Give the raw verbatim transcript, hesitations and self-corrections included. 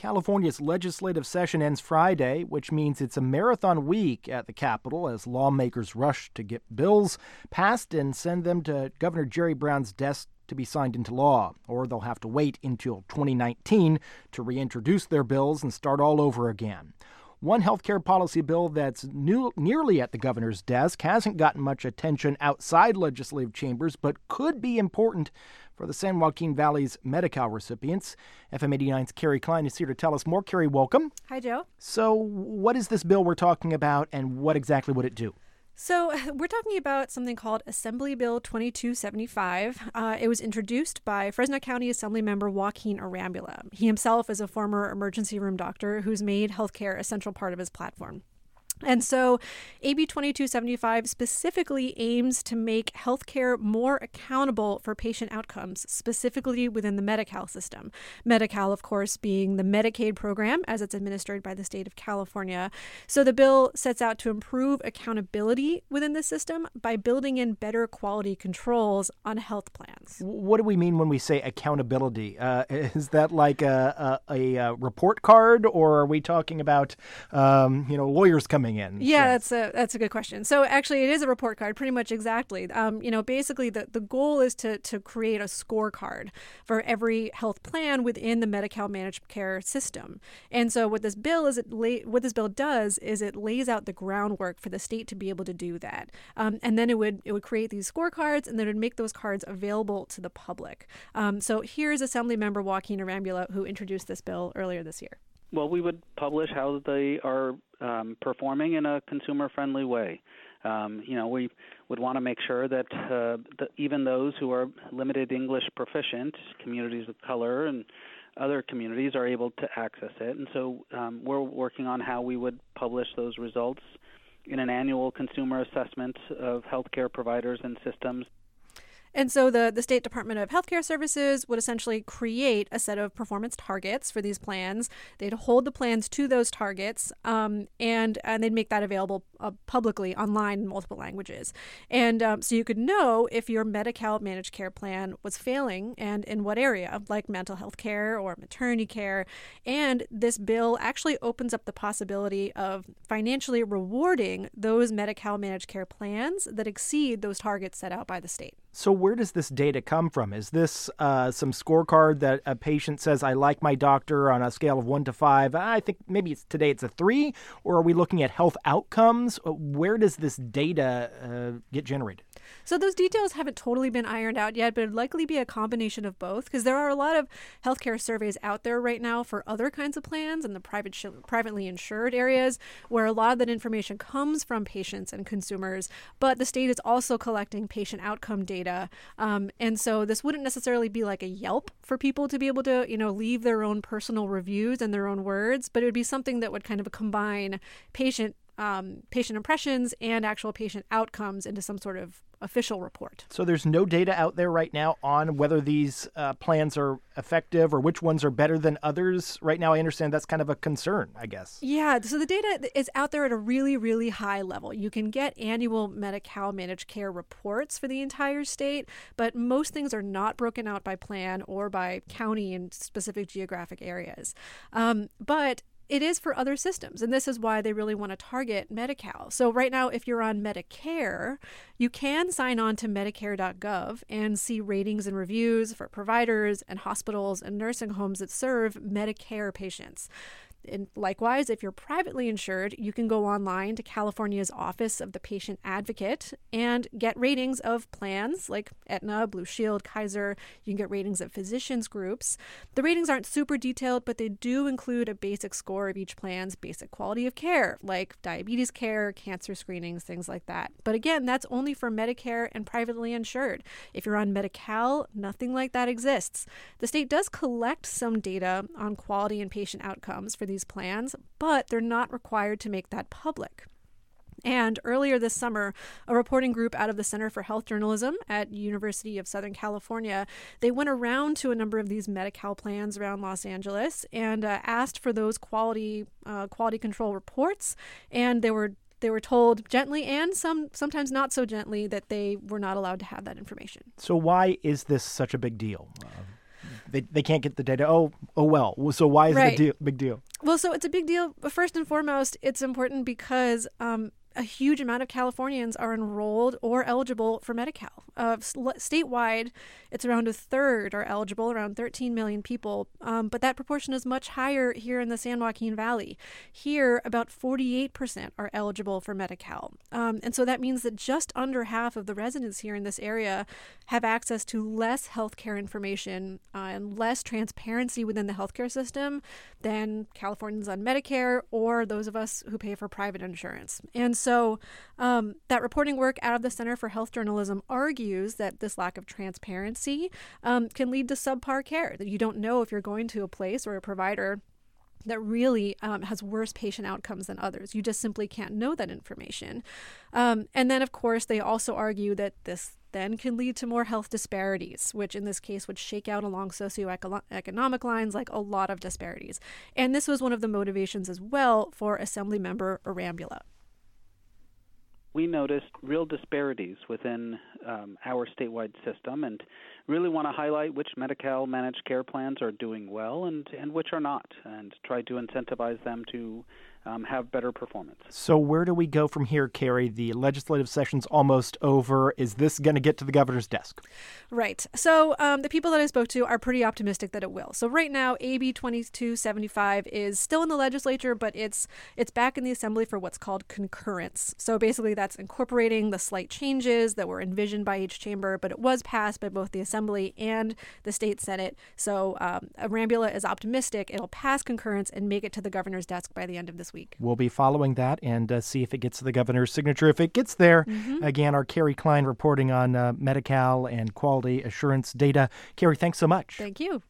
California's legislative session ends Friday, which means it's a marathon week at the Capitol as lawmakers rush to get bills passed and send them to Governor Jerry Brown's desk to be signed into law, or they'll have to wait until twenty nineteen to reintroduce their bills and start all over again. One healthcare policy bill that's new, nearly at the governor's desk hasn't gotten much attention outside legislative chambers, but could be important for the San Joaquin Valley's Medi-Cal recipients. F M eighty-nine's Carrie Klein is here to tell us more. Carrie, welcome. Hi, Joe. So what is this bill we're talking about, and what exactly would it do? So we're talking about something called Assembly Bill twenty-two seventy-five. Uh, it was introduced by Fresno County Assemblymember Joaquin Arambula. He himself is a former emergency room doctor who's made healthcare a central part of his platform. And so A B twenty-two seventy-five specifically aims to make healthcare more accountable for patient outcomes, specifically within the Medi-Cal system. Medi-Cal, of course, being the Medicaid program as it's administered by the state of California. So the bill sets out to improve accountability within the system by building in better quality controls on health plans. What do we mean when we say accountability? Uh, is that like a, a, a report card, or are we talking about, um, you know, lawyers coming in? Yeah, that's a that's a good question. So actually, it is a report card, pretty much exactly. Um, you know, basically, the, the goal is to to create a scorecard for every health plan within the Medi-Cal managed care system. And so what this bill is, it lay, what this bill does is it lays out the groundwork for the state to be able to do that. Um, and then it would it would create these scorecards, and then it would make those cards available to the public. Um, so here's Assemblymember Joaquin Arambula, who introduced this bill earlier this year. Well, we would publish how they are um, performing in a consumer-friendly way. Um, you know, we would want to make sure that uh, the, even those who are limited English proficient, communities of color and other communities, are able to access it. And so um, we're working on how we would publish those results in an annual consumer assessment of healthcare providers and systems. And so the, the State Department of Healthcare Services would essentially create a set of performance targets for these plans. They'd hold the plans to those targets, um, and, and they'd make that available uh, publicly online in multiple languages. And um, so you could know if your Medi-Cal managed care plan was failing and in what area, like mental health care or maternity care. And this bill actually opens up the possibility of financially rewarding those Medi-Cal managed care plans that exceed those targets set out by the state. So where does this data come from? Is this uh, some scorecard that a patient says, I like my doctor on a scale of one to five? I think maybe it's today it's a three. Or are we looking at health outcomes? Where does this data uh, get generated? So those details haven't totally been ironed out yet, but it'd likely be a combination of both, because there are a lot of healthcare surveys out there right now for other kinds of plans in the private sh- privately insured areas, where a lot of that information comes from patients and consumers, but the state is also collecting patient outcome data. Um, and so this wouldn't necessarily be like a Yelp for people to be able to, you know, leave their own personal reviews and their own words, but it would be something that would kind of combine patient um, patient impressions and actual patient outcomes into some sort of official report. So there's no data out there right now on whether these uh, plans are effective or which ones are better than others. Right now, I understand that's kind of a concern, I guess. Yeah, so the data is out there at a really, really high level. You can get annual Medi-Cal managed care reports for the entire state, but most things are not broken out by plan or by county in specific geographic areas. Um, but it is for other systems, and this is why they really want to target Medi-Cal. So right now, if you're on Medicare, you can sign on to Medicare dot gov and see ratings and reviews for providers and hospitals and nursing homes that serve Medicare patients. And likewise, if you're privately insured, you can go online to California's Office of the Patient Advocate and get ratings of plans like Aetna, Blue Shield, Kaiser. You can get ratings of physicians groups. The ratings aren't super detailed, but they do include a basic score of each plan's basic quality of care, like diabetes care, cancer screenings, things like that. But again, that's only for Medicare and privately insured. If you're on Medi-Cal, nothing like that exists. The state does collect some data on quality and patient outcomes for these plans, but they're not required to make that public. And earlier this summer, a reporting group out of the Center for Health Journalism at University of Southern California, they went around to a number of these Medi-Cal plans around Los Angeles and uh, asked for those quality uh, quality control reports, and they were They were told gently and some sometimes not so gently that they were not allowed to have that information. So why is this such a big deal? Uh, they, they can't get the data. Oh, oh well. So why is Right. it a deal, big deal? Well, so it's a big deal. But first and foremost, it's important because um, a huge amount of Californians are enrolled or eligible for Medi-Cal. Uh, statewide, it's around a third are eligible, around thirteen million people. Um, but that proportion is much higher here in the San Joaquin Valley. Here, about forty-eight percent are eligible for Medi-Cal. Um, and so that means that just under half of the residents here in this area have access to less healthcare information uh, and less transparency within the healthcare system than Californians on Medicare or those of us who pay for private insurance. And so um, that reporting work out of the Center for Health Journalism argues that this lack of transparency um, can lead to subpar care, that you don't know if you're going to a place or a provider that really um, has worse patient outcomes than others. You just simply can't know that information. Um, and then, of course, they also argue that this then can lead to more health disparities, which in this case would shake out along socioeconomic lines like a lot of disparities. And this was one of the motivations as well for Assemblymember Arambula. We noticed real disparities within um, our statewide system and really want to highlight which Medi-Cal managed care plans are doing well and, and which are not, and try to incentivize them to um, have better performance. So where do we go from here, Carrie? The legislative session's almost over. Is this going to get to the governor's desk? Right. So um, the people that I spoke to are pretty optimistic that it will. So right now, A B twenty-two seventy-five is still in the legislature, but it's it's back in the assembly for what's called concurrence. So basically that's incorporating the slight changes that were envisioned by each chamber, but it was passed by both the assembly and the state senate. So um, Arambula is optimistic it'll pass concurrence and make it to the governor's desk by the end of this week. We'll be following that and uh, see if it gets to the governor's signature. If it gets there, Mm-hmm. again, our Carrie Klein reporting on uh, Medi-Cal and quality assurance data. Carrie, thanks so much. Thank you.